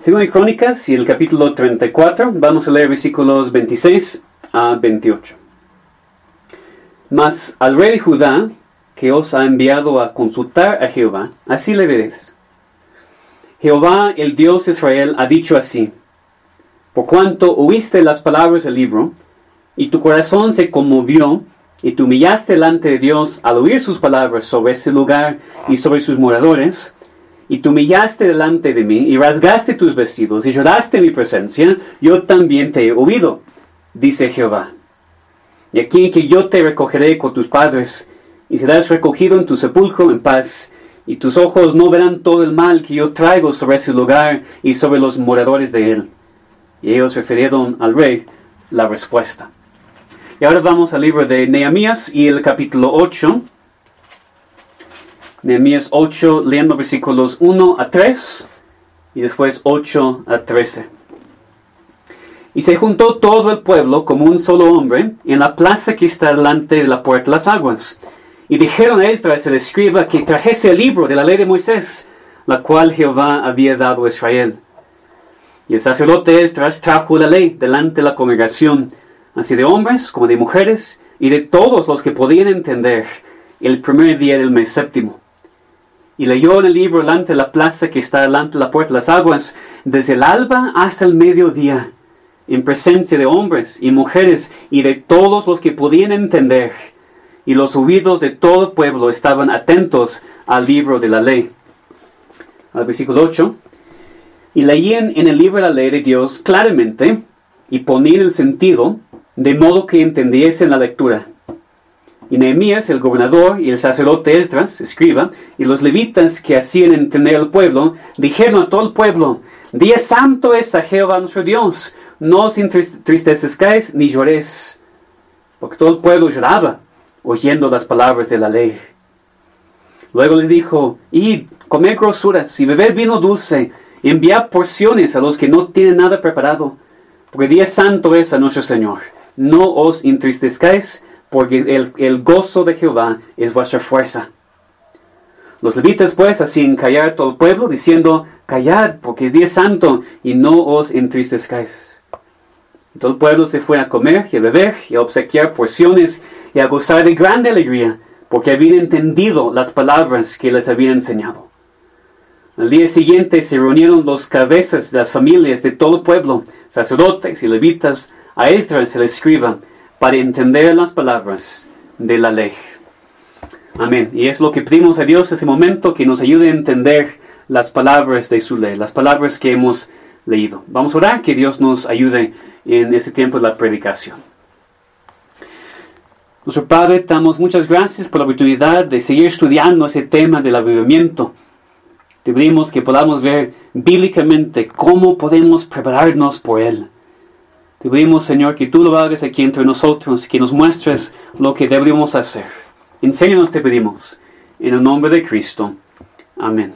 Según Crónicas y el capítulo 34, vamos a leer versículos 26 a 28. Mas al rey de Judá, que os ha enviado a consultar a Jehová, así le diréis: Jehová, el Dios de Israel, ha dicho así: por cuanto oíste las palabras del libro, y tu corazón se conmovió, y te humillaste delante de Dios al oír sus palabras sobre ese lugar y sobre sus moradores, y te humillaste delante de mí, y rasgaste tus vestidos, y lloraste en mi presencia, yo también te he oído, dice Jehová. Y aquí que yo te recogeré con tus padres, y serás recogido en tu sepulcro en paz, y tus ojos no verán todo el mal que yo traigo sobre ese lugar y sobre los moradores de él. Y ellos refirieron al rey la respuesta. Y ahora vamos al libro de Nehemías y el capítulo 8. Nehemías 8, leyendo versículos 1 a 3 y después 8 a 13. Y se juntó todo el pueblo como un solo hombre en la plaza que está delante de la puerta de las aguas. Y dijeron a Esdras el escriba que trajese el libro de la ley de Moisés, la cual Jehová había dado a Israel. Y el sacerdote Esdras trajo la ley delante de la congregación, así de hombres como de mujeres, y de todos los que podían entender, el primer día del mes séptimo. Y leyó en el libro delante de la plaza que está delante de la puerta de las aguas, desde el alba hasta el mediodía, en presencia de hombres y mujeres, y de todos los que podían entender. Y los oídos de todo el pueblo estaban atentos al libro de la ley. Al versículo 8. Y leían en el libro de la ley de Dios claramente, y ponían el sentido, de modo que entendiesen la lectura. Y Nehemías, el gobernador, y el sacerdote Esdras, escriba, y los levitas que hacían entender al pueblo, dijeron a todo el pueblo: Día santo es a Jehová nuestro Dios, no os entristezcáis ni lloréis. Porque todo el pueblo lloraba, oyendo las palabras de la ley. Luego les dijo: Id, comed grosuras y bebed vino dulce, y enviad porciones a los que no tienen nada preparado, porque día santo es a nuestro Señor. No os entristezcáis, porque el gozo de Jehová es vuestra fuerza. Los levitas pues hacían callar todo el pueblo, diciendo: Callad, porque es día santo, y no os entristezcáis. Y todo el pueblo se fue a comer y a beber, y a obsequiar porciones, y a gozar de grande alegría, porque habían entendido las palabras que les habían enseñado. Al día siguiente se reunieron los cabezas de las familias de todo el pueblo, sacerdotes y levitas, a Esdras el escriba, para entender las palabras de la ley. Amén. Y es lo que pedimos a Dios en este momento, que nos ayude a entender las palabras de su ley, las palabras que hemos leído. Vamos a orar que Dios nos ayude en este tiempo de la predicación. Nuestro Padre, te damos muchas gracias por la oportunidad de seguir estudiando ese tema del avivamiento. Te pedimos que podamos ver bíblicamente cómo podemos prepararnos por él. Te pedimos, Señor, que tú lo hagas aquí entre nosotros, que nos muestres lo que deberíamos hacer. Enséñanos, te pedimos, en el nombre de Cristo. Amén.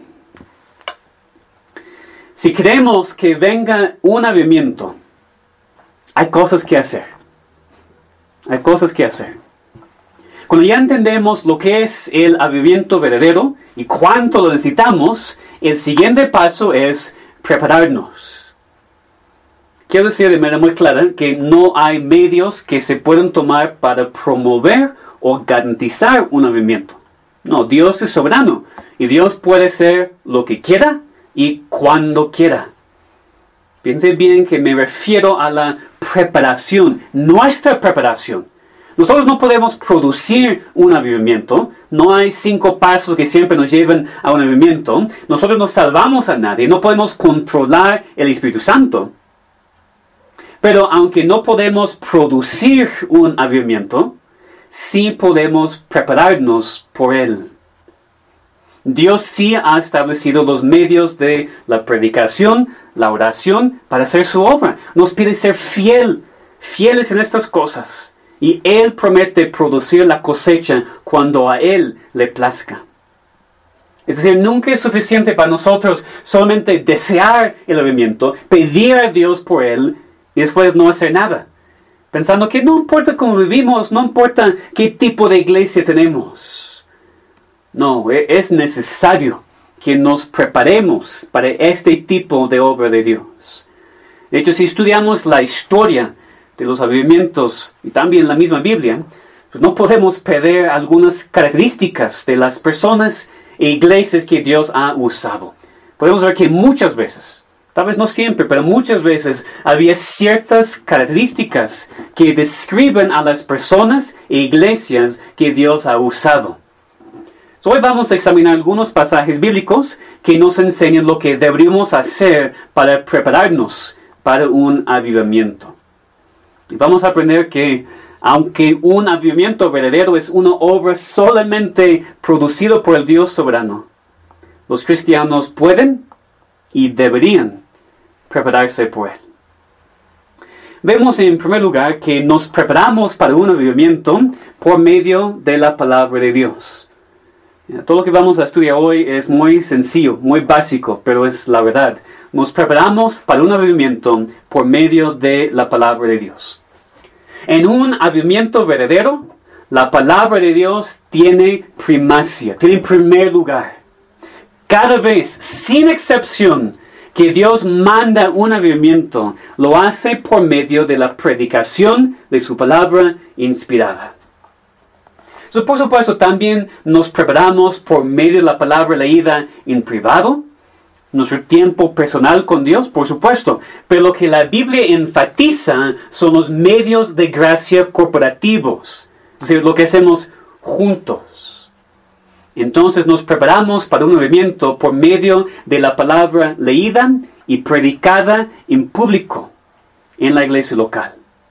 Si queremos que venga un avivamiento, hay cosas que hacer. Hay cosas que hacer. Cuando ya entendemos lo que es el avivamiento verdadero y cuánto lo necesitamos, el siguiente paso es prepararnos. Quiero decir de manera muy clara que no hay medios que se puedan tomar para promover o garantizar un avivamiento. No, Dios es soberano y Dios puede hacer lo que quiera y cuando quiera. Piense bien que me refiero a la preparación, nuestra preparación. Nosotros no podemos producir un avivamiento. No hay 5 pasos que siempre nos lleven a un avivamiento. Nosotros no salvamos a nadie. No podemos controlar el Espíritu Santo. Pero aunque no podemos producir un avivamiento, sí podemos prepararnos por él. Dios sí ha establecido los medios de la predicación, la oración, para hacer su obra. Nos pide ser fieles en estas cosas. Y Él promete producir la cosecha cuando a Él le plazca. Es decir, nunca es suficiente para nosotros solamente desear el avivamiento, pedir a Dios por Él y después no hacer nada. Pensando que no importa cómo vivimos, no importa qué tipo de iglesia tenemos. No, es necesario que nos preparemos para este tipo de obra de Dios. De hecho, si estudiamos la historia de los avivamientos y también la misma Biblia, pues no podemos perder algunas características de las personas e iglesias que Dios ha usado. Podemos ver que muchas veces, tal vez no siempre, pero muchas veces había ciertas características que describen a las personas e iglesias que Dios ha usado. Hoy vamos a examinar algunos pasajes bíblicos que nos enseñan lo que deberíamos hacer para prepararnos para un avivamiento. Y vamos a aprender que aunque un avivamiento verdadero es una obra solamente producida por el Dios soberano, los cristianos pueden y deberían prepararse por él. Vemos en primer lugar que nos preparamos para un avivamiento por medio de la palabra de Dios. Todo lo que vamos a estudiar hoy es muy sencillo, muy básico, pero es la verdad. Nos preparamos para un avivamiento por medio de la palabra de Dios. En un avivamiento verdadero, la palabra de Dios tiene primacia, tiene primer lugar. Cada vez, sin excepción, que Dios manda un avivamiento, lo hace por medio de la predicación de su palabra inspirada. Por supuesto, también nos preparamos por medio de la palabra leída en privado, nuestro tiempo personal con Dios, por supuesto. Pero lo que la Biblia enfatiza son los medios de gracia corporativos, es decir, lo que hacemos juntos. Entonces nos preparamos para un avivamiento por medio de la palabra leída y predicada en público en la iglesia local.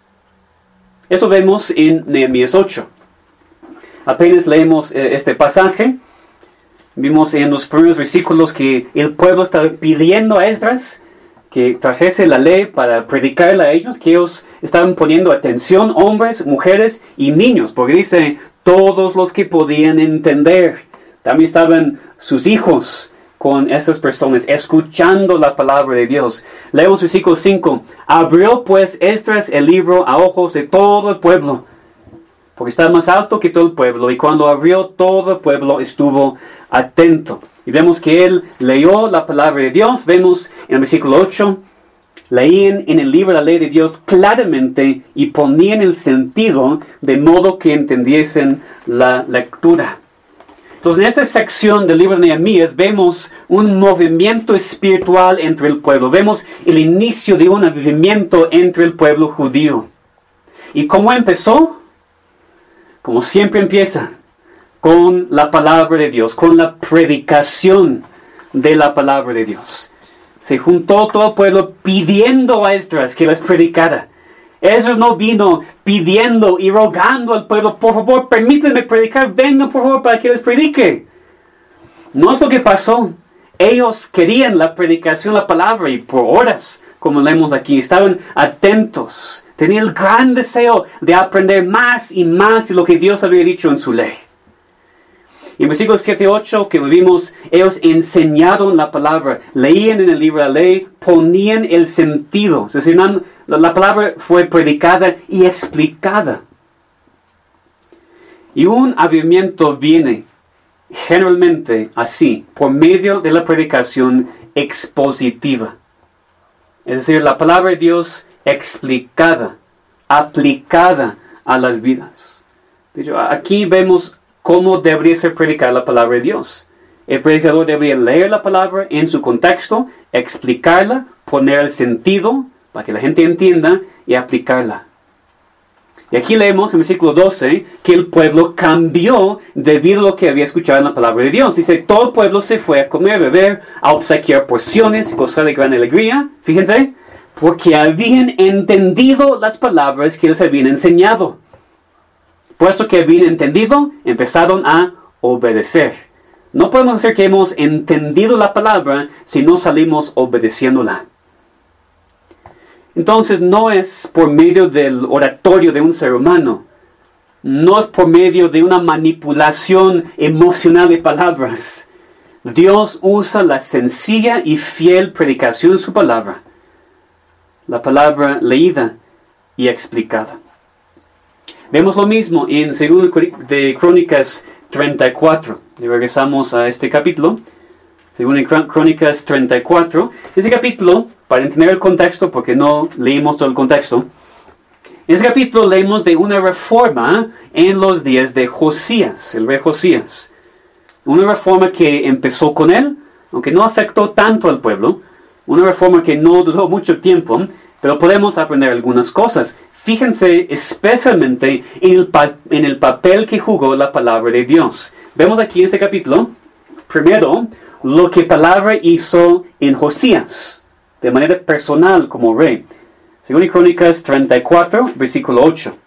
Eso vemos en Nehemías 8. Apenas leemos este pasaje, vimos en los primeros versículos que el pueblo estaba pidiendo a Esdras que trajese la ley para predicarla a ellos, que ellos estaban poniendo atención, hombres, mujeres y niños, porque dice, todos los que podían entender. También estaban sus hijos con esas personas, escuchando la palabra de Dios. Leemos versículo 5. Abrió pues Esdras el libro a ojos de todo el pueblo, porque estaba más alto que todo el pueblo, y cuando abrió, todo el pueblo estuvo atento. Y vemos que él leyó la palabra de Dios. Vemos en el versículo 8, leían en el libro la ley de Dios claramente y ponían el sentido de modo que entendiesen la lectura. Entonces, en esta sección del libro de Nehemías vemos un movimiento espiritual entre el pueblo. Vemos el inicio de un avivamiento entre el pueblo judío. ¿Y cómo empezó? Como siempre empieza, con la palabra de Dios, con la predicación de la palabra de Dios. Se juntó todo el pueblo pidiendo a Esdras que les predicara. Esdras no vino pidiendo y rogando al pueblo, por favor, permítanme predicar, vengan por favor para que les predique. No es lo que pasó. Ellos querían la predicación, la palabra, y por horas, como leemos aquí, estaban atentos. Tenía el gran deseo de aprender más y más de lo que Dios había dicho en su ley. Y en versículos 7 y 8 que vimos, ellos enseñaron la palabra, leían en el libro de la ley, ponían el sentido. Es decir, la palabra fue predicada y explicada. Y un avivamiento viene generalmente así, por medio de la predicación expositiva. Es decir, la palabra de Dios explicada, aplicada a las vidas. De hecho, aquí vemos cómo debería ser predicada la palabra de Dios. El predicador debería leer la palabra en su contexto, explicarla, poner el sentido para que la gente entienda y aplicarla. Y aquí leemos en el versículo 12 que el pueblo cambió debido a lo que había escuchado en la palabra de Dios. Dice, todo el pueblo se fue a comer, a beber, a obsequiar porciones y gozar de gran alegría. Fíjense, porque habían entendido las palabras que les habían enseñado. Puesto que habían entendido, empezaron a obedecer. No podemos decir que hemos entendido la palabra si no salimos obedeciéndola. Entonces no es por medio del oratorio de un ser humano. No es por medio de una manipulación emocional de palabras. Dios usa la sencilla y fiel predicación de su palabra. La palabra leída y explicada. Vemos lo mismo en 2 de Crónicas 34. Y regresamos a este capítulo. según en Crónicas 34. Ese capítulo, para entender el contexto, porque no leímos todo el contexto, en ese capítulo leemos de una reforma en los días de Josías, el rey Josías. Una reforma que empezó con él, aunque no afectó tanto al pueblo. Una reforma que no duró mucho tiempo, pero podemos aprender algunas cosas. Fíjense especialmente en el papel que jugó la palabra de Dios. Vemos aquí en este capítulo, primero, lo que palabra hizo en Josías, de manera personal como rey. Según Crónicas 34, versículo 8.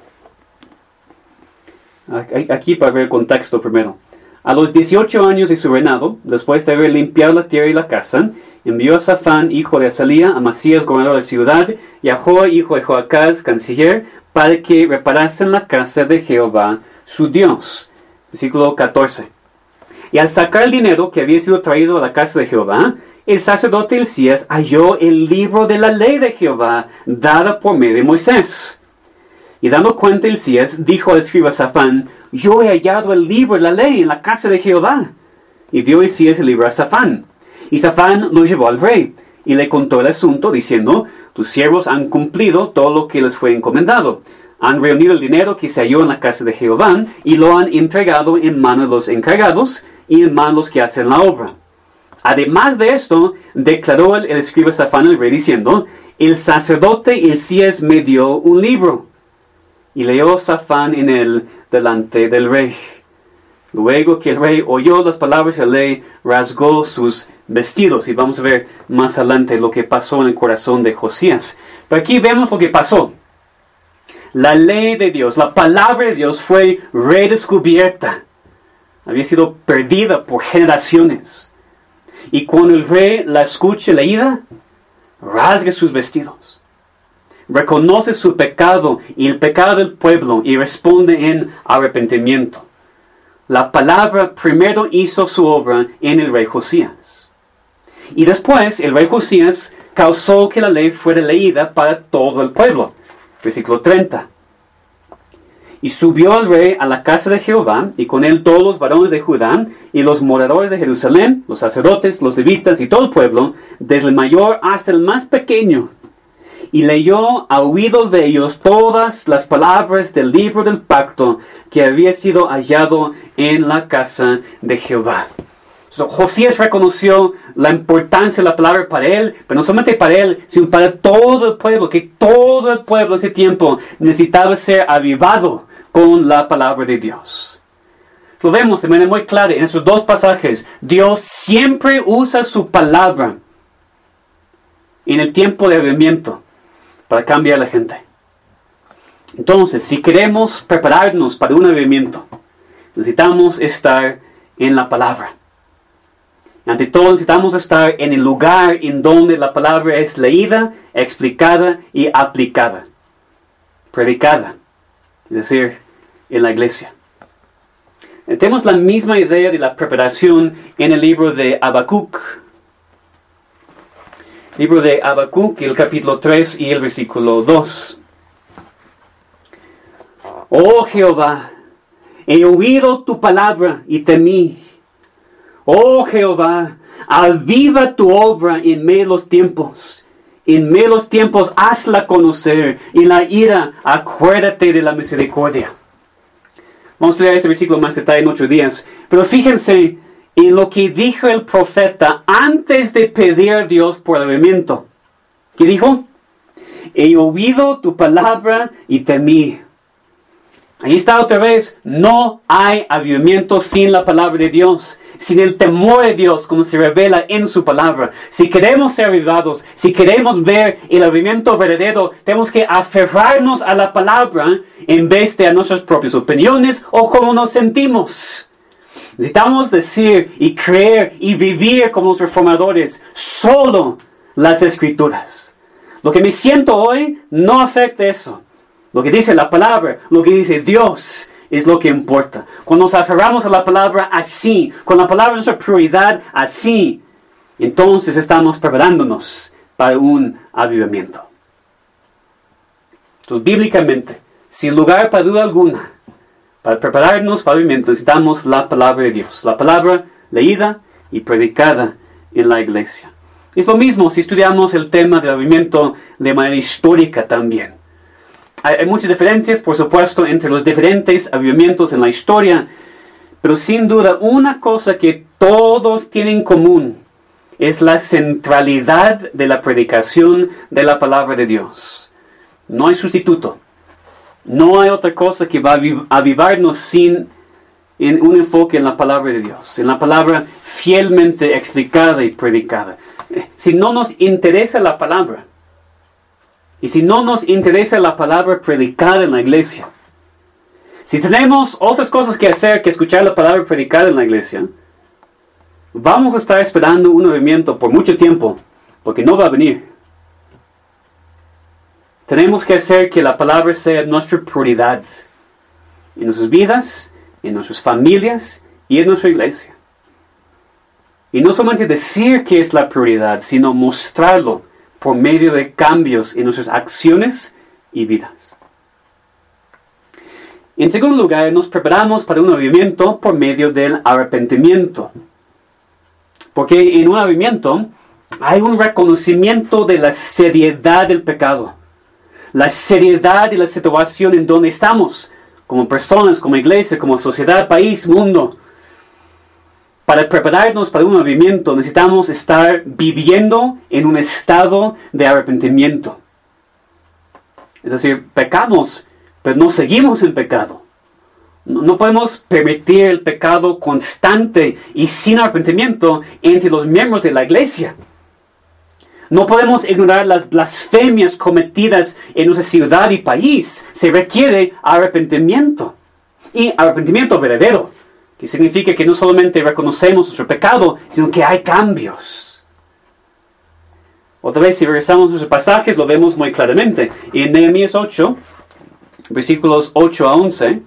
Aquí para ver el contexto primero. A los 18 años de su reinado, después de haber limpiado la tierra y la casa, envió a Safán, hijo de Azalía, a Masías, gobernador de la ciudad, y a Joa, hijo de Joacaz, canciller, para que reparasen la casa de Jehová, su Dios. Versículo 14. Y al sacar el dinero que había sido traído a la casa de Jehová, el sacerdote Hilcías halló el libro de la ley de Jehová, dada por medio de Moisés. Y dando cuenta Hilcías, dijo al escriba Safán: yo he hallado el libro de la ley en la casa de Jehová. Y dio Hilcías el libro a Safán. Y Safán lo llevó al rey, y le contó el asunto, diciendo: tus siervos han cumplido todo lo que les fue encomendado. Han reunido el dinero que se halló en la casa de Jehová, y lo han entregado en manos de los encargados, y en manos de los que hacen la obra. Además de esto, declaró el escriba Safán al rey, diciendo: el sacerdote Hilcías me dio un libro. Y leyó Safán en él delante del rey. Luego que el rey oyó las palabras de la ley, rasgó sus vestidos. Y vamos a ver más adelante lo que pasó en el corazón de Josías. Pero aquí vemos lo que pasó. La ley de Dios, la palabra de Dios fue redescubierta. Había sido perdida por generaciones. Y cuando el rey la escuche leída, rasga sus vestidos. Reconoce su pecado y el pecado del pueblo y responde en arrepentimiento. La palabra primero hizo su obra en el rey Josías. Y después el rey Josías causó que la ley fuera leída para todo el pueblo. Versículo 30. Y subió el rey a la casa de Jehová, y con él todos los varones de Judá, y los moradores de Jerusalén, los sacerdotes, los levitas y todo el pueblo, desde el mayor hasta el más pequeño. Y leyó a oídos de ellos todas las palabras del libro del pacto que había sido hallado en la casa de Jehová. Josías reconoció la importancia de la palabra para él, pero no solamente para él, sino para todo el pueblo, que todo el pueblo ese tiempo necesitaba ser avivado con la palabra de Dios. Lo vemos de manera muy clara en esos dos pasajes. Dios siempre usa su palabra en el tiempo de avivamiento para cambiar a la gente. Entonces, si queremos prepararnos para un avivamiento, necesitamos estar en la palabra. Ante todo, necesitamos estar en el lugar en donde la palabra es leída, explicada y aplicada. Predicada. Es decir, en la iglesia. Tenemos la misma idea de la preparación en el libro de Habacuc. Libro de Habacuc, el capítulo 3 y el versículo 2. Oh Jehová, he oído tu palabra y temí. Oh Jehová, aviva tu obra en medio de los tiempos. En medio de los tiempos hazla conocer. En la ira acuérdate de la misericordia. Vamos a leer este versículo más detalle en 8 días. Pero fíjense en lo que dijo el profeta antes de pedir a Dios por el avivamiento. ¿Qué dijo? He oído tu palabra y temí. Ahí está otra vez. No hay avivamiento sin la palabra de Dios, sin el temor de Dios como se revela en su palabra. Si queremos ser avivados, si queremos ver el avivamiento verdadero, tenemos que aferrarnos a la palabra en vez de a nuestras propias opiniones o cómo nos sentimos. Necesitamos decir y creer y vivir como los reformadores solo las Escrituras. Lo que me siento hoy no afecta eso. Lo que dice la palabra, lo que dice Dios, es lo que importa. Cuando nos aferramos a la palabra así, con la palabra de nuestra prioridad así, entonces estamos preparándonos para un avivamiento. Entonces, bíblicamente, sin lugar para duda alguna, para prepararnos para el avivamiento necesitamos la palabra de Dios. La palabra leída, y predicada en la iglesia. Es lo mismo si estudiamos el tema del avivamiento de manera histórica también. Hay muchas diferencias, por supuesto, entre los diferentes avivamientos en la historia, pero sin duda una cosa que todos tienen en común es la centralidad de la predicación de la palabra de Dios. No hay sustituto. No hay otra cosa que va a avivarnos en un enfoque en la palabra de Dios, en la palabra fielmente explicada y predicada. Si no nos interesa la palabra, y si no nos interesa la palabra predicada en la iglesia, si tenemos otras cosas que hacer que escuchar la palabra predicada en la iglesia, vamos a estar esperando un avivamiento por mucho tiempo, porque no va a venir. Tenemos que hacer que la palabra sea nuestra prioridad en nuestras vidas, en nuestras familias y en nuestra iglesia. Y no solamente decir que es la prioridad, sino mostrarlo por medio de cambios en nuestras acciones y vidas. En segundo lugar, nos preparamos para un avivamiento por medio del arrepentimiento. Porque en un avivamiento hay un reconocimiento de la seriedad del pecado, la seriedad de la situación en donde estamos, como personas, como iglesia, como sociedad, país, mundo. Para prepararnos para un avivamiento necesitamos estar viviendo en un estado de arrepentimiento. Es decir, pecamos, pero no seguimos en pecado. No podemos permitir el pecado constante y sin arrepentimiento entre los miembros de la iglesia. No podemos ignorar las blasfemias cometidas en nuestra ciudad y país. Se requiere arrepentimiento. Y arrepentimiento verdadero, que significa que no solamente reconocemos nuestro pecado, sino que hay cambios. Otra vez, si regresamos a nuestros pasajes, lo vemos muy claramente. En Nehemías 8, versículos 8 a 11.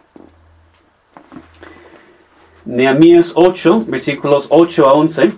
Nehemías 8, versículos 8 a 11.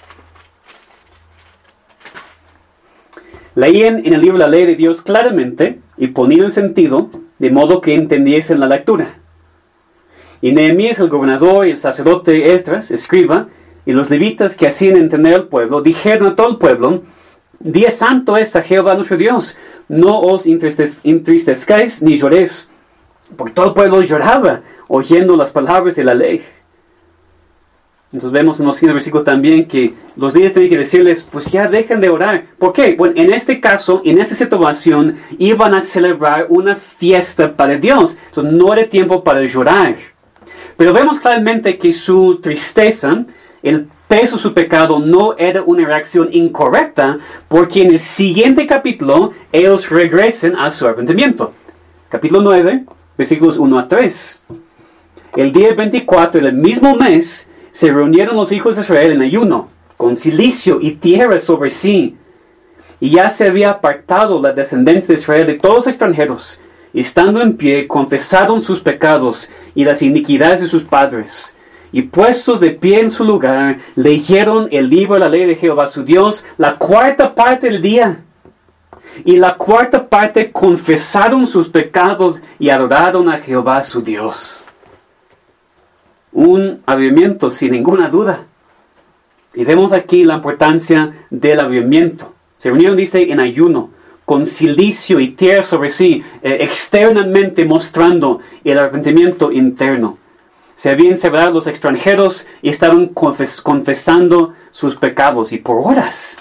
Leían en el libro la ley de Dios claramente y ponían el sentido de modo que entendiesen la lectura. Y Nehemías, el gobernador, y el sacerdote Esdras, escriba, y los levitas que hacían entender al pueblo, dijeron a todo el pueblo: Día santo es a Jehová nuestro Dios, no os entristezcáis ni lloréis. Porque todo el pueblo lloraba oyendo las palabras de la ley. Entonces vemos en los siguientes versículos también que los líderes tienen que decirles, pues ya dejen de orar. ¿Por qué? Bueno, en este caso, en esta situación, iban a celebrar una fiesta para Dios. Entonces no era tiempo para llorar. Pero vemos claramente que su tristeza, el peso de su pecado, no era una reacción incorrecta, porque en el siguiente capítulo, ellos regresen a su arrepentimiento. Capítulo 9, versículos 1 a 3. El día 24 del mismo mes, se reunieron los hijos de Israel en ayuno, con cilicio y tierra sobre sí. Y ya se había apartado la descendencia de Israel de todos los extranjeros. Y estando en pie, confesaron sus pecados y las iniquidades de sus padres. Y puestos de pie en su lugar, leyeron el libro de la ley de Jehová su Dios, la cuarta parte del día. Y la cuarta parte confesaron sus pecados y adoraron a Jehová su Dios. Un avivamiento sin ninguna duda. Y vemos aquí la importancia del avivamiento. Se reunieron, dice, en ayuno, con cilicio y tierra sobre sí, externamente mostrando el arrepentimiento interno. Se habían separado los extranjeros y estaban confesando sus pecados, y por horas.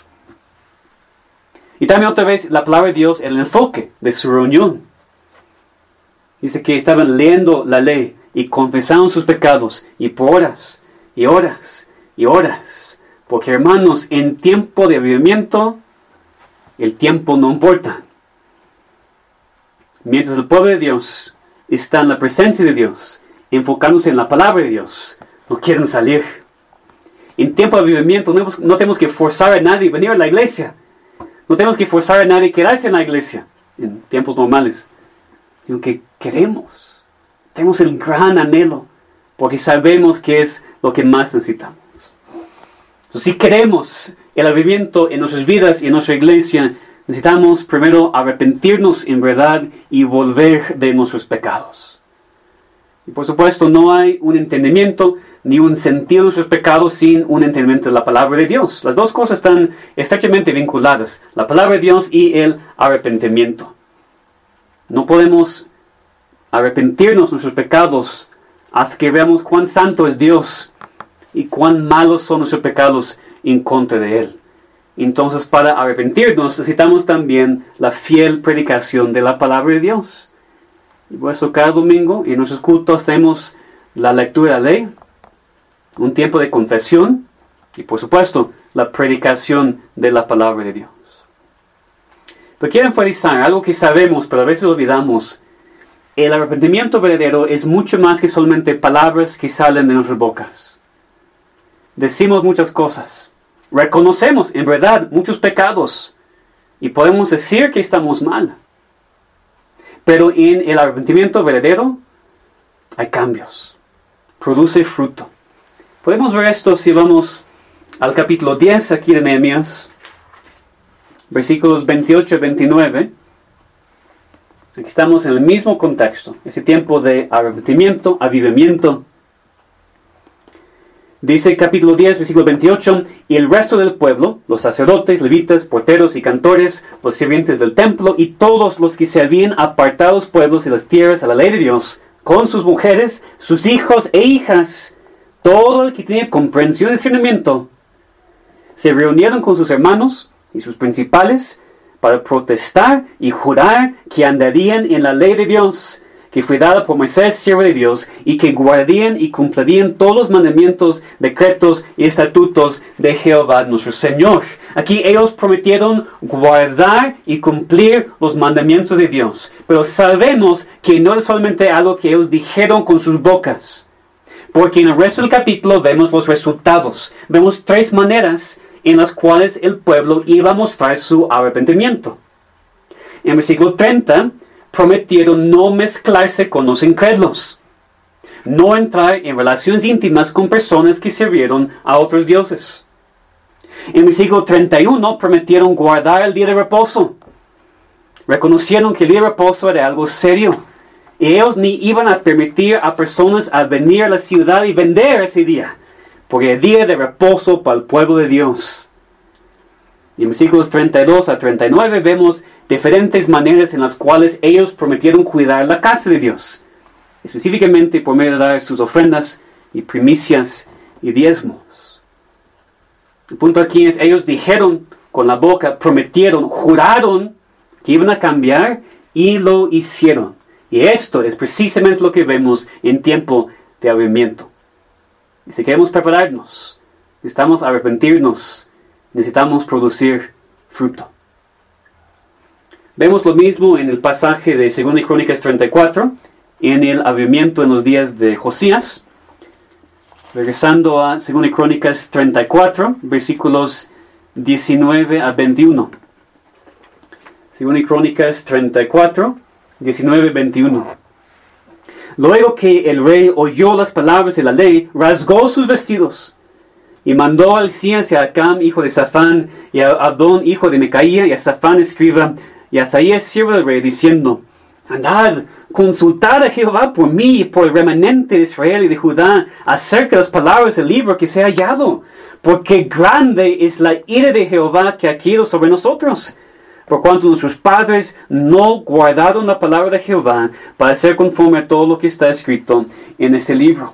Y también otra vez la palabra de Dios, el enfoque de su reunión. Dice que estaban leyendo la ley y confesaron sus pecados, y por horas, y horas, y horas. Porque hermanos, en tiempo de avivamiento, el tiempo no importa. Mientras el pueblo de Dios está en la presencia de Dios, enfocándose en la palabra de Dios, no quieren salir. En tiempo de avivamiento no tenemos que forzar a nadie a venir a la iglesia. No tenemos que forzar a nadie a quedarse en la iglesia en tiempos normales. Sino que queremos. Tenemos el gran anhelo, porque sabemos que es lo que más necesitamos. Entonces, si queremos el avivamiento en nuestras vidas y en nuestra iglesia, necesitamos primero arrepentirnos en verdad y volver de nuestros pecados. Y por supuesto, no hay un entendimiento ni un sentido de nuestros pecados sin un entendimiento de la palabra de Dios. Las dos cosas están estrechamente vinculadas, la palabra de Dios y el arrepentimiento. No podemos arrepentirnos de nuestros pecados hasta que veamos cuán santo es Dios y cuán malos son nuestros pecados en contra de Él. Entonces, para arrepentirnos necesitamos también la fiel predicación de la palabra de Dios. Y por eso cada domingo en nuestros cultos tenemos la lectura de la ley, un tiempo de confesión y por supuesto la predicación de la palabra de Dios. Pero quiero enfatizar algo que sabemos pero a veces olvidamos. El arrepentimiento verdadero es mucho más que solamente palabras que salen de nuestras bocas. Decimos muchas cosas, reconocemos en verdad muchos pecados y podemos decir que estamos mal. Pero en el arrepentimiento verdadero hay cambios, produce fruto. Podemos ver esto si vamos al capítulo 10 aquí de Nehemías, versículos 28 y 29. Aquí estamos en el mismo contexto, ese tiempo de arrepentimiento, avivamiento. Dice capítulo 10, versículo 28, y el resto del pueblo, los sacerdotes, levitas, porteros y cantores, los sirvientes del templo y todos los que se habían apartado los pueblos y las tierras a la ley de Dios, con sus mujeres, sus hijos e hijas, todo el que tenía comprensión y discernimiento, se reunieron con sus hermanos y sus principales para protestar y jurar que andarían en la ley de Dios, que fue dada por Moisés, siervo de Dios, y que guardarían y cumplirían todos los mandamientos, decretos y estatutos de Jehová nuestro Señor. Aquí ellos prometieron guardar y cumplir los mandamientos de Dios. Pero sabemos que no es solamente algo que ellos dijeron con sus bocas. Porque en el resto del capítulo vemos los resultados. Vemos 3 maneras en las cuales el pueblo iba a mostrar su arrepentimiento. En versículo 30, prometieron no mezclarse con los incrédulos, no entrar en relaciones íntimas con personas que sirvieron a otros dioses. En versículo 31, prometieron guardar el día de reposo. Reconocieron que el día de reposo era algo serio. Y ellos ni iban a permitir a personas a venir a la ciudad y vender ese día, porque el día de reposo para el pueblo de Dios. Y en versículos 32 a 39 vemos diferentes maneras en las cuales ellos prometieron cuidar la casa de Dios, específicamente por medio de dar sus ofrendas y primicias y diezmos. El punto aquí es, ellos dijeron con la boca, prometieron, juraron que iban a cambiar y lo hicieron. Y esto es precisamente lo que vemos en tiempo de avivamiento. Y si queremos prepararnos, necesitamos arrepentirnos, necesitamos producir fruto. Vemos lo mismo en el pasaje de 2 Crónicas 34, en el avivamiento en los días de Josías. Regresando a 2 Crónicas 34, versículos 19 a 21. 2 Crónicas 34, 19 a 21. Luego que el rey oyó las palabras de la ley, rasgó sus vestidos y mandó al Hilcías y a Acam, hijo de Safán, y a Abdón, hijo de Micaía, y a Safán, escriba, y a Asaías, siervo del rey, diciendo: andad, consultad a Jehová por mí y por el remanente de Israel y de Judá acerca de las palabras del libro que se ha hallado, porque grande es la ira de Jehová que ha caído sobre nosotros, por cuanto nuestros padres no guardaron la palabra de Jehová para ser conforme a todo lo que está escrito en este libro.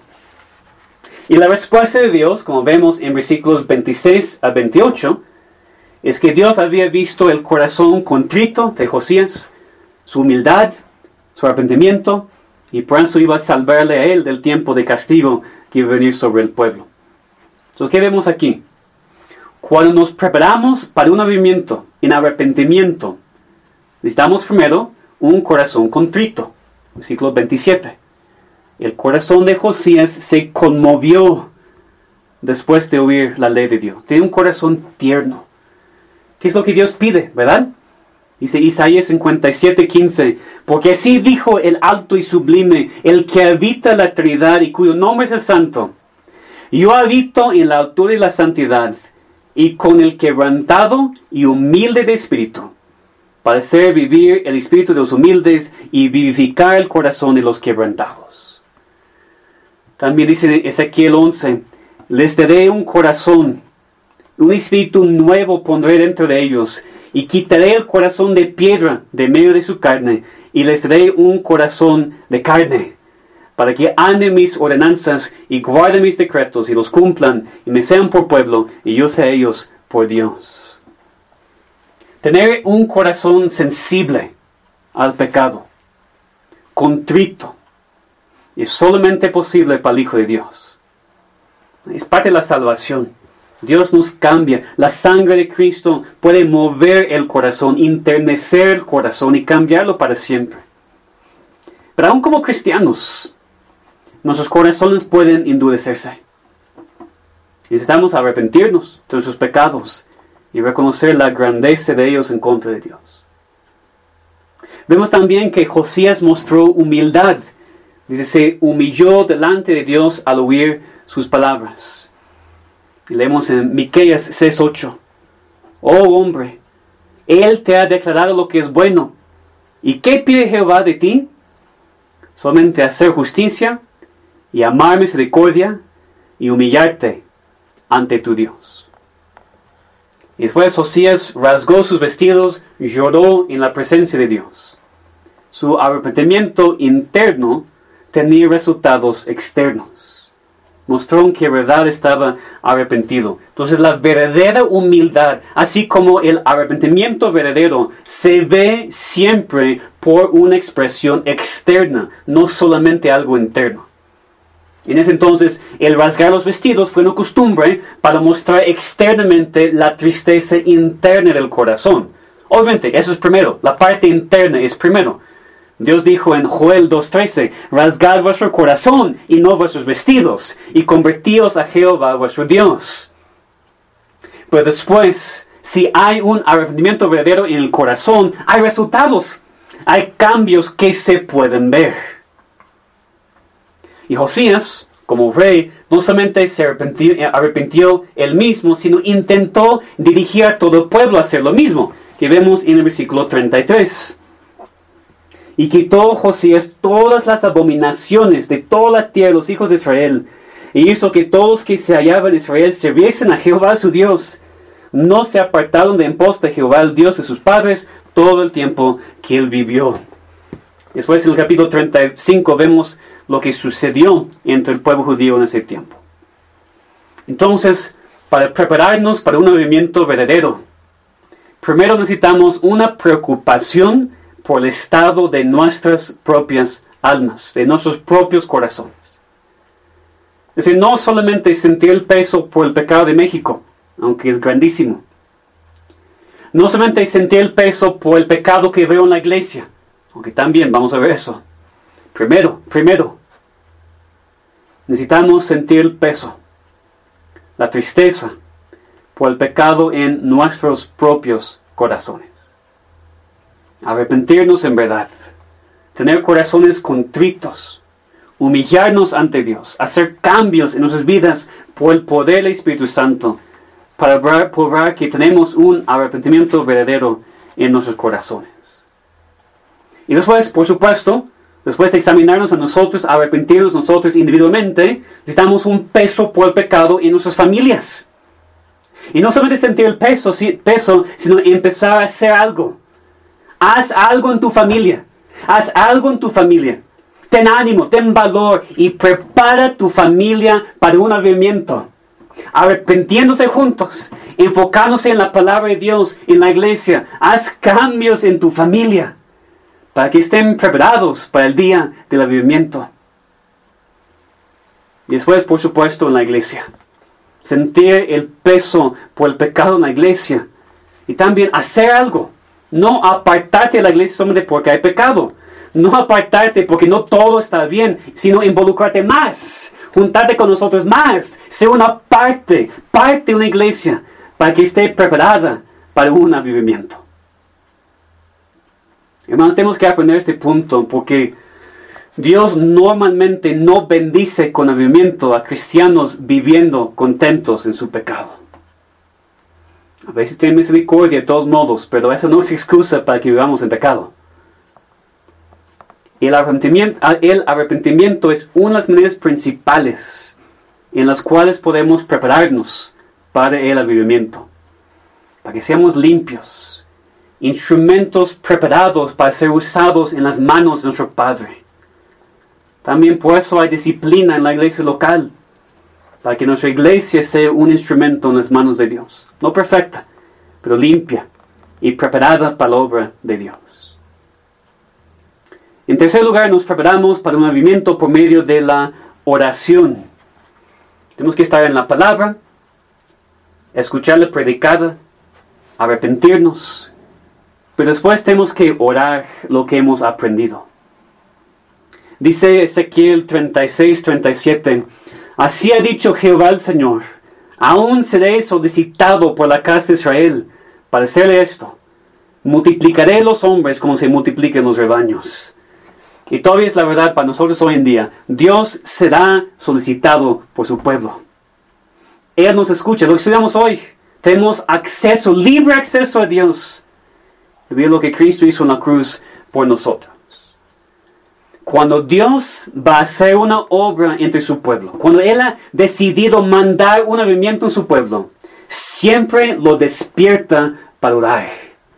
Y la respuesta de Dios, como vemos en versículos 26 a 28, es que Dios había visto el corazón contrito de Josías, su humildad, su arrepentimiento, y por eso iba a salvarle a él del tiempo de castigo que iba a venir sobre el pueblo. Entonces, ¿qué vemos aquí? Cuando nos preparamos para un avivamiento en arrepentimiento, necesitamos primero un corazón contrito. Versículo 27. El corazón de Josías se conmovió después de oír la ley de Dios. Tiene un corazón tierno. ¿Qué es lo que Dios pide, verdad? Dice Isaías 57:15, porque así dijo el alto y sublime, el que habita la eternidad y cuyo nombre es el santo. Yo habito en la altura y la santidad, y con el quebrantado y humilde de espíritu, para hacer vivir el espíritu de los humildes y vivificar el corazón de los quebrantados. También dice Ezequiel 11, les daré un corazón, un espíritu nuevo pondré dentro de ellos, y quitaré el corazón de piedra de medio de su carne, y les daré un corazón de carne, para que anden mis ordenanzas y guarden mis decretos y los cumplan, y me sean por pueblo, y yo sea ellos por Dios. Tener un corazón sensible al pecado, contrito, es solamente posible para el Hijo de Dios. Es parte de la salvación. Dios nos cambia. La sangre de Cristo puede mover el corazón, enternecer el corazón y cambiarlo para siempre. Pero aún como cristianos, nuestros corazones pueden endurecerse. Necesitamos arrepentirnos de nuestros pecados y reconocer la grandeza de ellos en contra de Dios. Vemos también que Josías mostró humildad. Dice, se humilló delante de Dios al oír sus palabras. Y leemos en Miqueas 6:8. Oh hombre, Él te ha declarado lo que es bueno. ¿Y qué pide Jehová de ti? Solamente hacer justicia y amar misericordia y humillarte ante tu Dios. Y después Josías rasgó sus vestidos, lloró en la presencia de Dios. Su arrepentimiento interno tenía resultados externos. Mostró que en verdad estaba arrepentido. Entonces la verdadera humildad, así como el arrepentimiento verdadero, se ve siempre por una expresión externa, no solamente algo interno. En ese entonces, el rasgar los vestidos fue una costumbre para mostrar externamente la tristeza interna del corazón. Obviamente, eso es primero, la parte interna es primero. Dios dijo en Joel 2:13, rasgad vuestro corazón y no vuestros vestidos, y convertíos a Jehová vuestro Dios. Pero después, si hay un arrepentimiento verdadero en el corazón, hay resultados, hay cambios que se pueden ver. Y Josías, como rey, no solamente se arrepintió él mismo, sino intentó dirigir a todo el pueblo a hacer lo mismo, que vemos en el versículo 33. Y quitó Josías todas las abominaciones de toda la tierra de los hijos de Israel, y hizo que todos los que se hallaban en Israel sirviesen a Jehová su Dios. No se apartaron de en pos de Jehová, el Dios de sus padres, todo el tiempo que él vivió. Después en el capítulo 35 vemos lo que sucedió entre el pueblo judío en ese tiempo. Entonces, para prepararnos para un avivamiento verdadero, primero necesitamos una preocupación por el estado de nuestras propias almas, de nuestros propios corazones. Es decir, no solamente sentir el peso por el pecado de México, aunque es grandísimo. No solamente sentir el peso por el pecado que veo en la iglesia, aunque también vamos a ver eso. Primero, necesitamos sentir el peso, la tristeza por el pecado en nuestros propios corazones. Arrepentirnos en verdad, tener corazones contritos, humillarnos ante Dios, hacer cambios en nuestras vidas por el poder del Espíritu Santo, para probar que tenemos un arrepentimiento verdadero en nuestros corazones. Y después, por supuesto, después de examinarnos a nosotros, arrepentirnos nosotros individualmente, necesitamos un peso por el pecado en nuestras familias. Y no solamente sentir el peso, sino empezar a hacer algo. Haz algo en tu familia. Haz algo en tu familia. Ten ánimo, ten valor y prepara tu familia para un avivamiento. Arrepentiéndose juntos, enfocándose en la palabra de Dios, en la iglesia. Haz cambios en tu familia para que estén preparados para el día del avivamiento. Y después, por supuesto, en la iglesia. Sentir el peso por el pecado en la iglesia. Y también hacer algo. No apartarte de la iglesia solamente porque hay pecado. No apartarte porque no todo está bien, sino involucrarte más. Juntarte con nosotros más. Ser una parte de una iglesia para que esté preparada para un avivamiento. Hermanos, tenemos que aprender este punto porque Dios normalmente no bendice con avivamiento a cristianos viviendo contentos en su pecado. A veces tiene misericordia de todos modos, pero eso no es excusa para que vivamos en pecado. El arrepentimiento es una de las maneras principales en las cuales podemos prepararnos para el avivamiento, para que seamos limpios, instrumentos preparados para ser usados en las manos de nuestro Padre. También por eso hay disciplina en la iglesia local, para que nuestra iglesia sea un instrumento en las manos de Dios. No perfecta, pero limpia y preparada para la obra de Dios. En tercer lugar, nos preparamos para un avivamiento por medio de la oración. Tenemos que estar en la palabra, escucharla predicada, arrepentirnos, pero después tenemos que orar lo que hemos aprendido. Dice Ezequiel 36:37, así ha dicho Jehová el Señor, aún seré solicitado por la casa de Israel para hacerle esto. Multiplicaré los hombres como se multiplican los rebaños. Y todavía es la verdad para nosotros hoy en día. Dios será solicitado por su pueblo. Él nos escucha. Lo que estudiamos hoy. Tenemos acceso, libre acceso a Dios. Debido a lo que Cristo hizo en la cruz por nosotros. Cuando Dios va a hacer una obra entre su pueblo, cuando Él ha decidido mandar un avivamiento en su pueblo, siempre lo despierta para orar.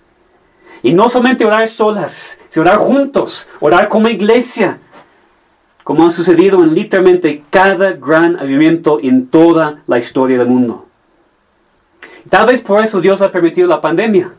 Y no solamente orar solas, sino orar juntos, orar como iglesia, como ha sucedido en literalmente cada gran avivamiento en toda la historia del mundo. Tal vez por eso Dios ha permitido la pandemia.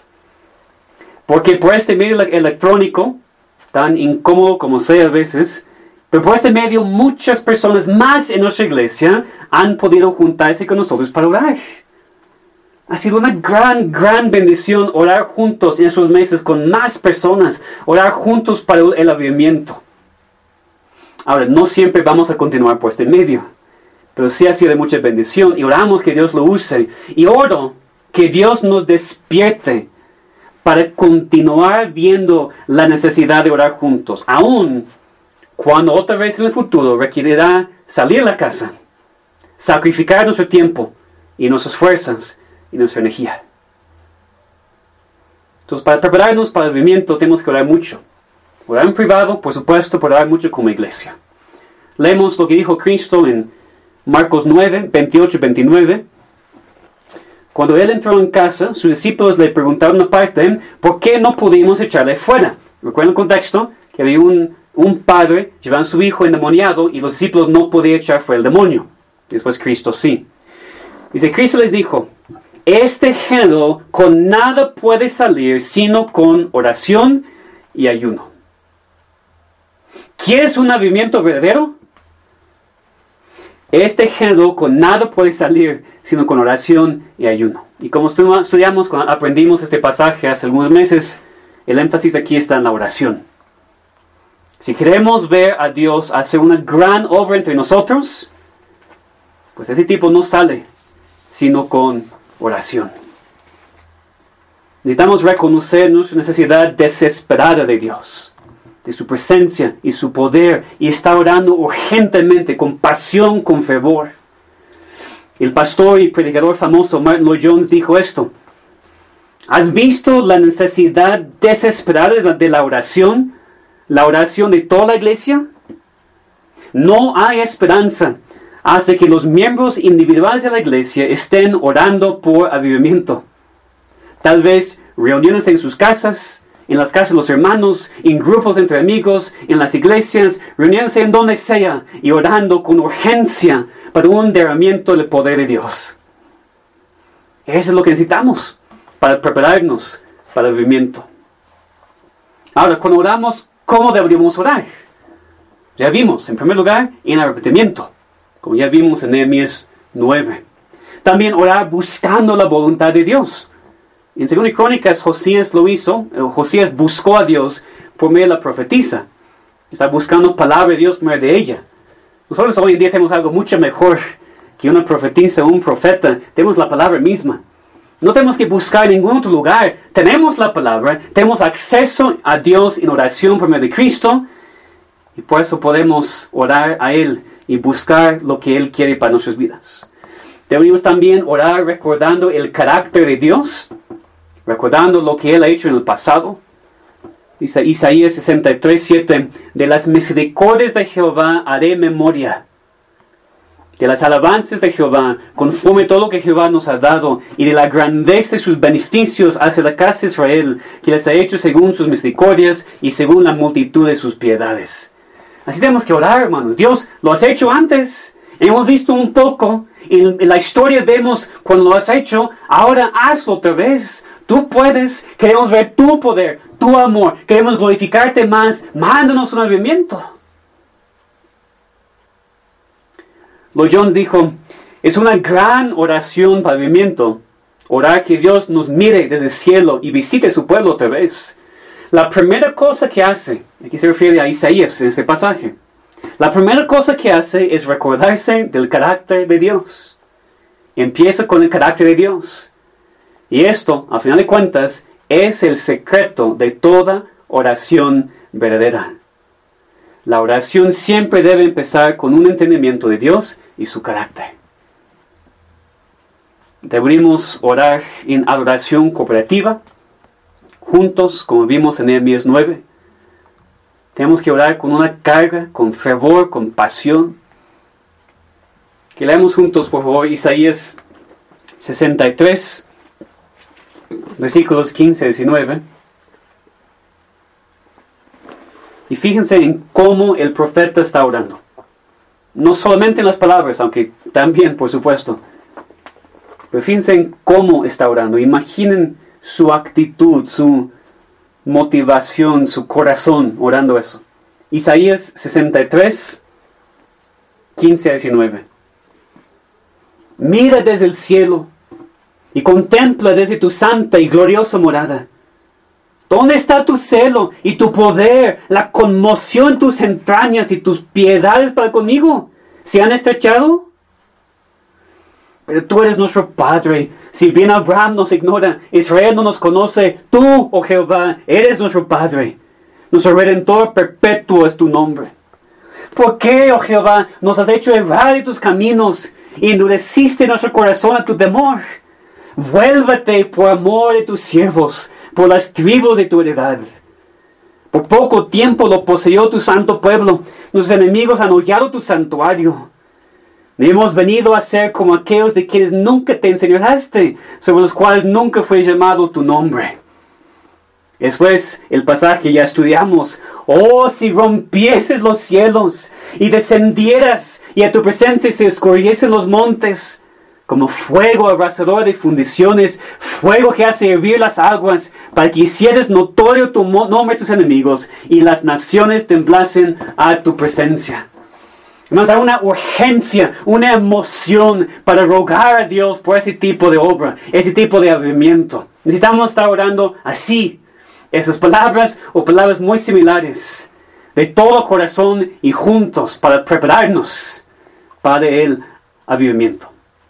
Porque por este medio electrónico, tan incómodo como sea a veces, pero por este medio muchas personas más en nuestra iglesia han podido juntarse con nosotros para orar. Ha sido una gran bendición orar juntos en esos meses con más personas, orar juntos para el avivamiento. Ahora, no siempre vamos a continuar por este medio, pero sí ha sido de mucha bendición y oramos que Dios lo use. Y oro que Dios nos despierte para continuar viendo la necesidad de orar juntos, aun cuando otra vez en el futuro requerirá salir a la casa, sacrificar nuestro tiempo y nuestras fuerzas y nuestra energía. Entonces, para prepararnos para el avivamiento tenemos que orar mucho. Orar en privado, por supuesto, pero orar mucho como iglesia. Leemos lo que dijo Cristo en Marcos 9, 28-29. Cuando Él entró en casa, sus discípulos le preguntaron aparte, ¿por qué no pudimos echarle fuera? Recuerden el contexto, que había un padre llevando a su hijo endemoniado y los discípulos no podían echar fuera el demonio. Después Cristo sí. Dice, Cristo les dijo, este género con nada puede salir sino con oración y ayuno. ¿Quieres un avivamiento verdadero? Este género con nada puede salir sino con oración y ayuno. Y como estudiamos, cuando aprendimos este pasaje hace algunos meses, el énfasis aquí está en la oración. Si queremos ver a Dios hacer una gran obra entre nosotros, pues ese tipo no sale sino con oración. Necesitamos reconocer nuestra necesidad desesperada de Dios, de su presencia y su poder, y estar orando urgentemente, con pasión, con fervor. El pastor y predicador famoso Martin Lloyd Jones dijo esto: ¿has visto la necesidad desesperada de la oración de toda la iglesia? No hay esperanza hasta que los miembros individuales de la iglesia estén orando por avivamiento. Tal vez reuniones en sus casas, en las casas de los hermanos, en grupos entre amigos, en las iglesias, reuniéndose en donde sea y orando con urgencia para un derramamiento del poder de Dios. Eso es lo que necesitamos para prepararnos para el avivamiento. Ahora, cuando oramos, ¿cómo deberíamos orar? Ya vimos, en primer lugar, en arrepentimiento, como ya vimos en Nehemías 9. También orar buscando la voluntad de Dios. En 2 Crónicas, Josías lo hizo. Josías buscó a Dios por medio de la profetisa. Está buscando palabra de Dios por medio de ella. Nosotros hoy en día tenemos algo mucho mejor que una profetisa o un profeta. Tenemos la palabra misma. No tenemos que buscar en ningún otro lugar. Tenemos la palabra. Tenemos acceso a Dios en oración por medio de Cristo. Y por eso podemos orar a Él y buscar lo que Él quiere para nuestras vidas. Debemos también orar recordando el carácter de Dios, recordando lo que Él ha hecho en el pasado, Dice Isaías 63:7, de las misericordias de Jehová haré memoria, de las alabanzas de Jehová, conforme todo lo que Jehová nos ha dado, y de la grandeza de sus beneficios hacia la casa de Israel, que les ha hecho según sus misericordias y según la multitud de sus piedades. Así tenemos que orar, hermanos. Dios, lo has hecho antes, hemos visto un poco, en la historia vemos cuando lo has hecho, ahora hazlo otra vez. Tú puedes, queremos ver tu poder, tu amor, queremos glorificarte más, mándanos un avivamiento. Lloyd Jones dijo, es una gran oración para avivamiento, orar que Dios nos mire desde el cielo y visite su pueblo otra vez. La primera cosa que hace, aquí se refiere a Isaías en este pasaje, la primera cosa que hace es recordarse del carácter de Dios. Empieza con el carácter de Dios. Y esto, a final de cuentas, es el secreto de toda oración verdadera. La oración siempre debe empezar con un entendimiento de Dios y su carácter. Deberíamos orar en adoración cooperativa, juntos, como vimos en Nehemías 9. Tenemos que orar con una carga, con fervor, con pasión. Que leamos juntos, por favor, Isaías 63, versículos 15 y 19. Y fíjense en cómo el profeta está orando. No solamente en las palabras, aunque también, por supuesto. Pero fíjense en cómo está orando. Imaginen su actitud, su motivación, su corazón orando eso. Isaías 63, 15 a 19. Mira desde el cielo y contempla desde tu santa y gloriosa morada. ¿Dónde está tu celo y tu poder, la conmoción en tus entrañas y tus piedades para conmigo? ¿Se han estrechado? Pero tú eres nuestro Padre. Si bien Abraham nos ignora, Israel no nos conoce, tú, oh Jehová, eres nuestro Padre. Nuestro Redentor perpetuo es tu nombre. ¿Por qué, oh Jehová, nos has hecho errar de tus caminos y endureciste nuestro corazón a tu temor? Vuélvete por amor de tus siervos, por las tribus de tu heredad. Por poco tiempo lo poseyó tu santo pueblo. Nuestros enemigos han hollado tu santuario. Hemos venido a ser como aquellos de quienes nunca te enseñoreaste, sobre los cuales nunca fue llamado tu nombre. Después, el pasaje ya estudiamos. Oh, si rompieses los cielos y descendieras y a tu presencia se escurriesen los montes, como fuego abrasador de fundiciones, fuego que hace hervir las aguas, para que hicieras notorio tu nombre a tus enemigos y las naciones temblasen a tu presencia. Además, hay una urgencia, una emoción para rogar a Dios por ese tipo de obra, ese tipo de avivamiento. Necesitamos estar orando así, esas palabras o palabras muy similares, de todo corazón y juntos para prepararnos para el avivamiento.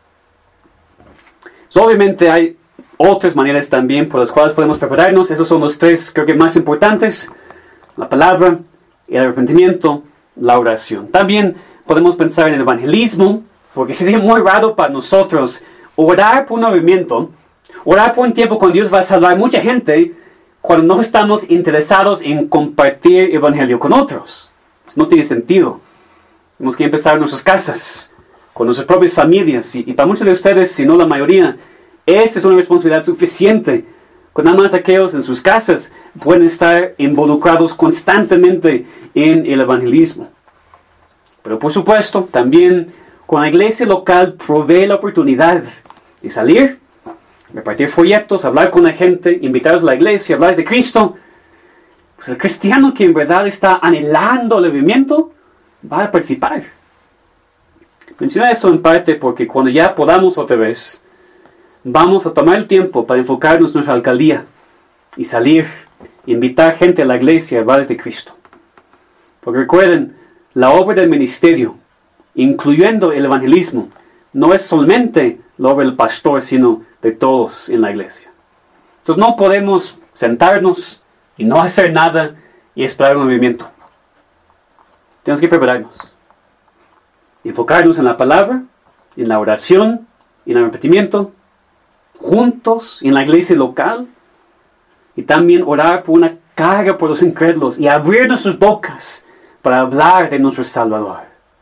Obviamente hay otras maneras también por las cuales podemos prepararnos. Esos son los tres, creo que más importantes: la palabra, el arrepentimiento, la oración. También podemos pensar en el evangelismo, porque sería muy raro para nosotros orar por un avivamiento, orar por un tiempo cuando Dios va a salvar mucha gente, cuando no estamos interesados en compartir el evangelio con otros. No tiene sentido. Tenemos que empezar en nuestras casas, con nuestras propias familias, y para muchos de ustedes, si no la mayoría, esa es una responsabilidad suficiente. Con nada más aquellos en sus casas pueden estar involucrados constantemente en el evangelismo. Pero por supuesto, también con la iglesia local provee la oportunidad de salir, repartir folletos, hablar con la gente, invitarlos a la iglesia, hablar de Cristo. Pues el cristiano que en verdad está anhelando el avivamiento va a participar. Menciono eso en parte porque cuando ya podamos otra vez, vamos a tomar el tiempo para enfocarnos en nuestra alcaldía y salir, invitar gente a la iglesia a hablar de Cristo. Porque recuerden, la obra del ministerio, incluyendo el evangelismo, no es solamente la obra del pastor, sino de todos en la iglesia. Entonces no podemos sentarnos y no hacer nada y esperar un movimiento. Tenemos que prepararnos. Enfocarnos en la palabra, en la oración, en el arrepentimiento, juntos en la iglesia local, y también orar por una carga por los incrédulos y abrir nuestras bocas para hablar de nuestro Salvador.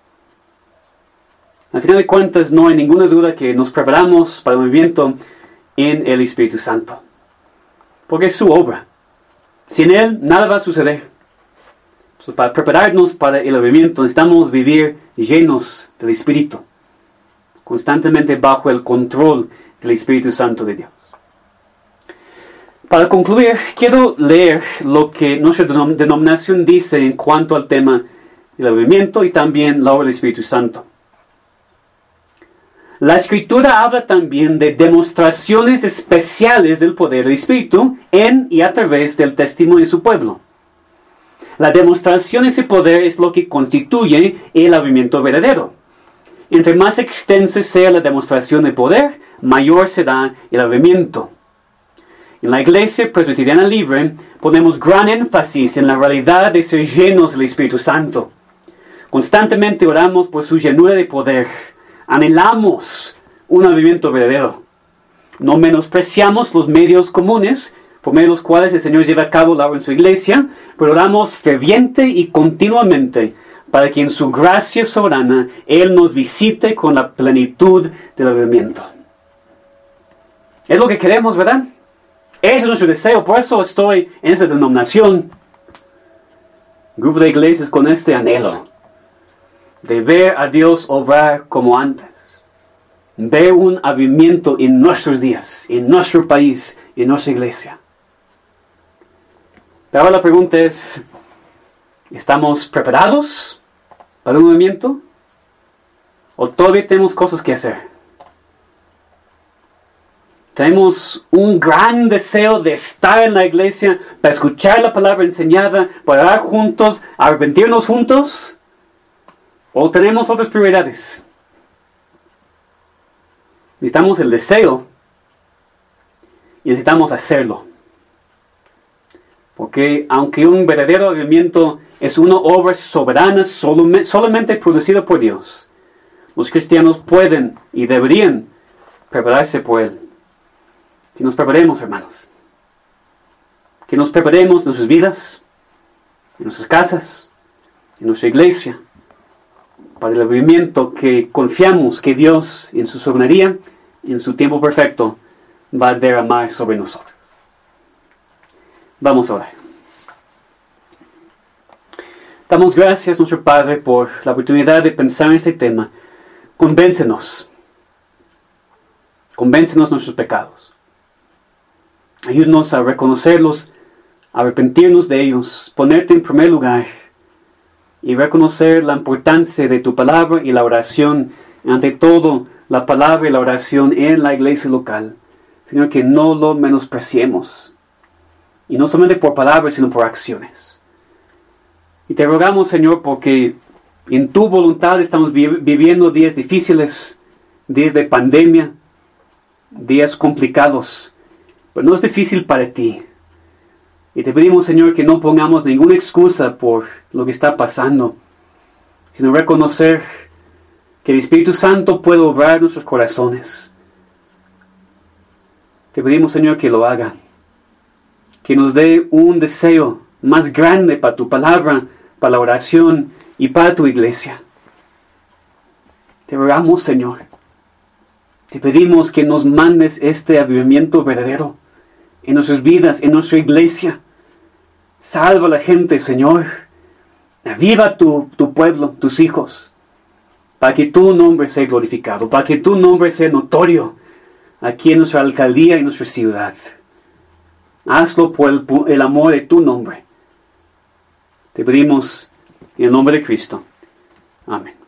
Al final de cuentas, no hay ninguna duda que nos preparamos para el movimiento en el Espíritu Santo. Porque es su obra. Sin Él, nada va a suceder. Entonces, para prepararnos para el movimiento, necesitamos vivir llenos del Espíritu. Constantemente bajo el control del Espíritu Santo de Dios. Para concluir, quiero leer lo que nuestra denominación dice en cuanto al tema del avivamiento y también la obra del Espíritu Santo. La Escritura habla también de demostraciones especiales del poder del Espíritu en y a través del testimonio de su pueblo. La demostración de ese poder es lo que constituye el avivamiento verdadero. Entre más extensa sea la demostración de poder, mayor será el avivamiento. En la Iglesia Presbiteriana Libre ponemos gran énfasis en la realidad de ser llenos del Espíritu Santo. Constantemente oramos por su llenura de poder. Anhelamos un avivamiento verdadero. No menospreciamos los medios comunes por medio de los cuales el Señor lleva a cabo la obra en su Iglesia, pero oramos ferviente y continuamente para que en su gracia soberana Él nos visite con la plenitud del avivamiento. Es lo que queremos, ¿verdad? Ese es nuestro deseo, por eso estoy en esa denominación. Grupo de iglesias con este anhelo de ver a Dios obrar como antes. Ver un avivamiento en nuestros días, en nuestro país, en nuestra iglesia. Pero ahora la pregunta es, ¿estamos preparados para un movimiento? ¿O todavía tenemos cosas que hacer? Tenemos un gran deseo de estar en la iglesia, para escuchar la palabra enseñada, para orar juntos, arrepentirnos juntos. ¿O tenemos otras prioridades? Necesitamos el deseo y necesitamos hacerlo. Porque aunque un verdadero avivamiento es una obra soberana solamente producida por Dios, los cristianos pueden y deberían prepararse por Él. Que nos preparemos, hermanos. Que nos preparemos en nuestras vidas, en nuestras casas, en nuestra iglesia, para el avivamiento que confiamos que Dios, en su soberanía, en su tiempo perfecto, va a derramar sobre nosotros. Vamos a orar. Damos gracias, nuestro Padre, por la oportunidad de pensar en este tema. Convéncenos. Convéncenos de nuestros pecados. Ayúdanos a reconocerlos, a arrepentirnos de ellos, ponerte en primer lugar y reconocer la importancia de tu palabra y la oración, ante todo la palabra y la oración en la iglesia local. Señor, que no lo menospreciemos, y no solamente por palabras, sino por acciones. Y te rogamos, Señor, porque en tu voluntad estamos viviendo días difíciles, días de pandemia, días complicados. Pero no es difícil para ti. Y te pedimos, Señor, que no pongamos ninguna excusa por lo que está pasando, sino reconocer que el Espíritu Santo puede obrar nuestros corazones. Te pedimos, Señor, que lo haga. Que nos dé un deseo más grande para tu palabra, para la oración y para tu iglesia. Te rogamos, Señor. Te pedimos que nos mandes este avivamiento verdadero en nuestras vidas, en nuestra iglesia. Salva a la gente, Señor. Aviva tu pueblo, tus hijos, para que tu nombre sea glorificado, para que tu nombre sea notorio aquí en nuestra alcaldía y nuestra ciudad. Hazlo por el amor de tu nombre. Te pedimos en el nombre de Cristo. Amén.